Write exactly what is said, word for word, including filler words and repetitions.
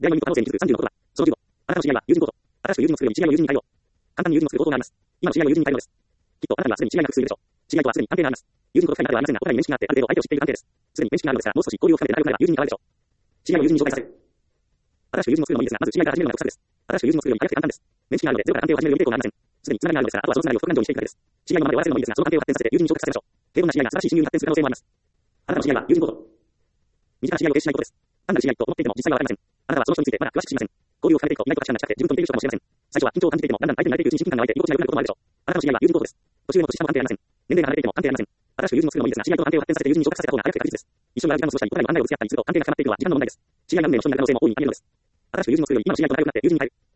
出会いの可能性に気づくさんじゅうのことは、そのじゅうご、あなたの知り合いは友人コード。新しく友人を作るように知り合いの友人に変えよう。簡単に友人を作る応答があります。今の知り合いの友人に変えるのです。きっとあなたにはすでに知り合いが複数いるでしょう。知り合いとはすでに関係があります。友人と深い仲ではありませんが、お互いに面識があって、ある程度相手を知っている関係です。すでに面識があるのですが、もう少し交流を深めて仲良くなれば友人に変わるでしょう。知り合いの友人に紹介させる。新しく友人を作るのもいいですが、まず知り合いから始めるのがコツです。新しく友人を作るより早くて簡単です。面識があるので、ゼロから関係を始めるより抵抗がありません。すでにつながりがあるのですが、あとはそのつながりを副感情にしていくだけです。知り合いのままで終わらせるのもいいですが、その関係を発展させて友人に昇格させましょう。平凡な知り合いが素晴らしい親友に発展する可能性もあります。あなたの知り合いは友人コード。身近な知り合いを停止しないことです。単なる知り合いと思っていても実際はわかりません。あなたはその人についてまだ詳しく知りません。交流を深めていくと意外と確かな近くて自分と似ている人かもしれません。最初は緊張を感じていても、だんだん相手に慣れていくうちに親近感が湧いて居心地が良くなることもあるでしょう。あなたの知り合いは友人コードです。年上も年下も関係ありません。年齢が離れていても関係ありません。新しく友人を作るのもいいですが、知り合いと関係を発展させて友人に昇格させた方が早くて確実です。一緒に長い時間を過ごしたり、お互いの考えをぶつけ合ったりすると関係が深まっていくのは時間の問題です。知り合いが運命の人になる可能性も大いにあり得るのです。新しく友人を作るより今の知り合いと仲良くなって友人に変える。